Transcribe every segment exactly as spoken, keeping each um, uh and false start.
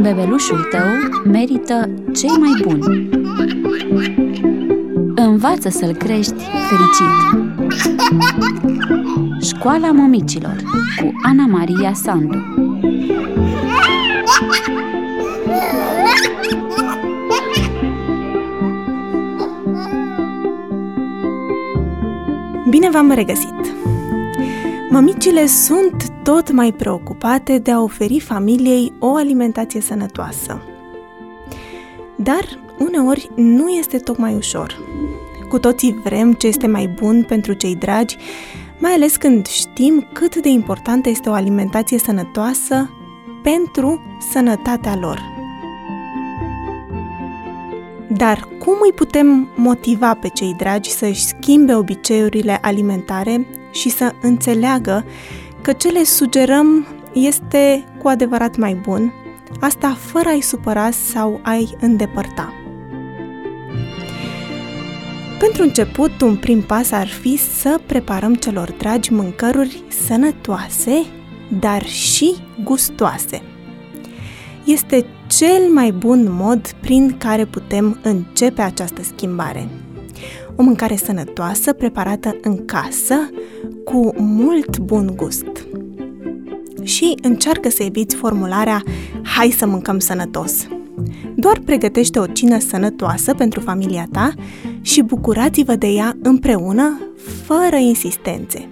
Bebelușul tău merită cei mai buni. Învață să-l crești fericit. Școala Mămicilor cu Ana Maria Sandu. Bine v-am regăsit! Mămicile sunt tot mai preocupate de a oferi familiei o alimentație sănătoasă. Dar uneori nu este tocmai ușor. Cu toții vrem ce este mai bun pentru cei dragi, mai ales când știm cât de importantă este o alimentație sănătoasă pentru sănătatea lor. Dar cum îi putem motiva pe cei dragi să-și schimbe obiceiurile alimentare și să înțeleagă că ce le sugerăm este cu adevărat mai bun, asta fără a-i supăra sau a-i îndepărta? Pentru început, un prim pas ar fi să preparăm celor dragi mâncăruri sănătoase, dar și gustoase. Este cel mai bun mod prin care putem începe această schimbare. O mâncare sănătoasă, preparată în casă, cu mult bun gust. Și încearcă să eviți formularea "hai să mâncăm sănătos". Doar pregătește o cină sănătoasă pentru familia ta și bucurați-vă de ea împreună, fără insistențe.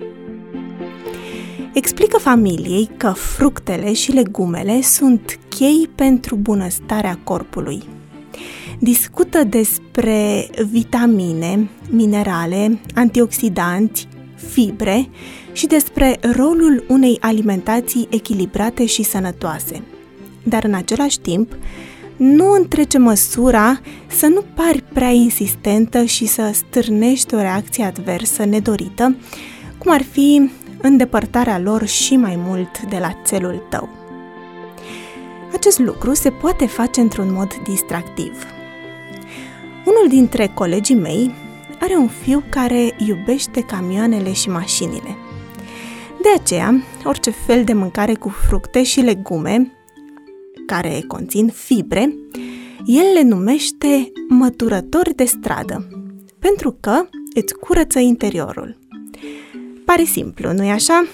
Explică familiei că fructele și legumele sunt chei pentru bunăstarea corpului. Discută despre vitamine, minerale, antioxidanți, fibre și despre rolul unei alimentații echilibrate și sănătoase. Dar în același timp, nu întrece măsura să nu pari prea insistentă și să stârnești o reacție adversă nedorită, cum ar fi îndepărtarea lor și mai mult de la țelul tău. Acest lucru se poate face într-un mod distractiv. Unul dintre colegii mei are un fiu care iubește camioanele și mașinile. De aceea, orice fel de mâncare cu fructe și legume, care conțin fibre, el le numește măturători de stradă, pentru că îți curăță interiorul. Pare simplu, nu-i așa?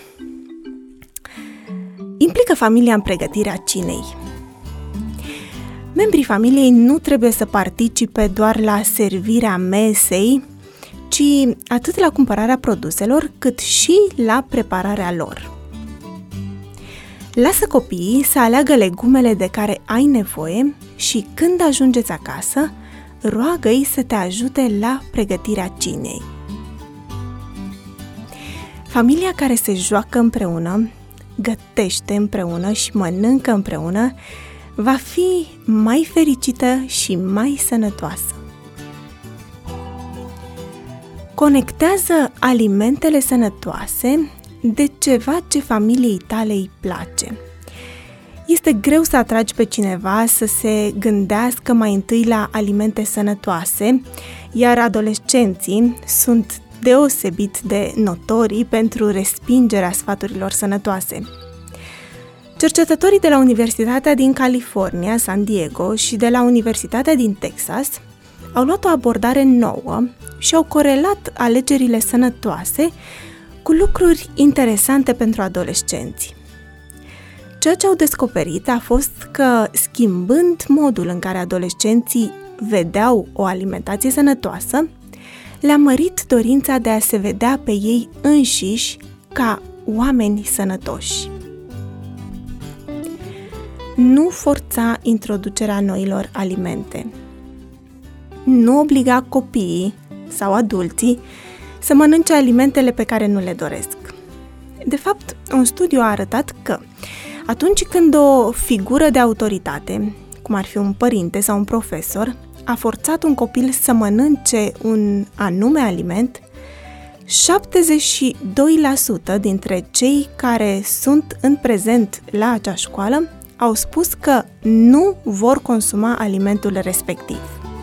Implică familia în pregătirea cinei. Membrii familiei nu trebuie să participe doar la servirea mesei, ci atât la cumpărarea produselor, cât și la prepararea lor. Lasă copiii să aleagă legumele de care ai nevoie și când ajungeți acasă, roagă-i să te ajute la pregătirea cinei. Familia care se joacă împreună, gătește împreună și mănâncă împreună va fi mai fericită și mai sănătoasă. Conectează alimentele sănătoase de ceva ce familiei tale îi place. Este greu să atragi pe cineva să se gândească mai întâi la alimente sănătoase, iar adolescenții sunt deosebit de notorii pentru respingerea sfaturilor sănătoase. Cercetătorii de la Universitatea din California, San Diego și de la Universitatea din Texas au luat o abordare nouă și au corelat alegerile sănătoase cu lucruri interesante pentru adolescenți. Ceea ce au descoperit a fost că, schimbând modul în care adolescenții vedeau o alimentație sănătoasă, le-a mărit dorința de a se vedea pe ei înșiși ca oameni sănătoși. Nu forța introducerea noilor alimente. Nu obliga copiii sau adulții să mănânce alimentele pe care nu le doresc. De fapt, un studiu a arătat că atunci când o figură de autoritate, cum ar fi un părinte sau un profesor, a forțat un copil să mănânce un anume aliment, șaptezeci și doi la sută dintre cei care sunt în prezent la acea școală au spus că nu vor consuma alimentul respectiv.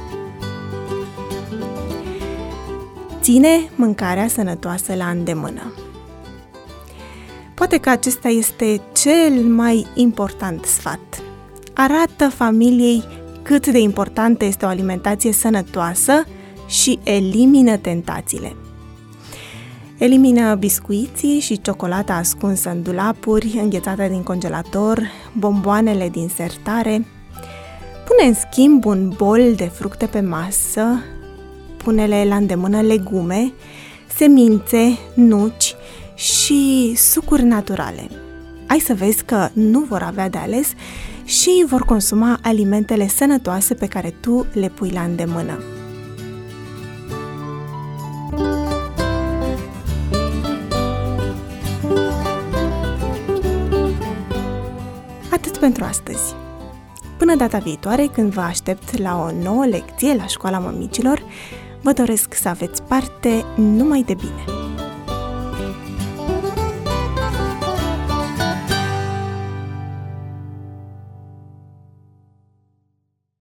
Ține mâncarea sănătoasă la îndemână. Poate că acesta este cel mai important sfat. arată familiei cât de importantă este o alimentație sănătoasă și elimină tentațiile. Elimină biscuiții și ciocolata ascunsă în dulapuri, înghețată din congelator, bomboanele din sertare. Pune în schimb un bol de fructe pe masă, pune-le la îndemână legume, semințe, nuci și sucuri naturale. Ai să vezi că nu vor avea de ales și vor consuma alimentele sănătoase pe care tu le pui la îndemână. Atât pentru astăzi. Până data viitoare, când vă aștept la o nouă lecție la Școala Mămicilor, vă doresc să aveți parte numai de bine!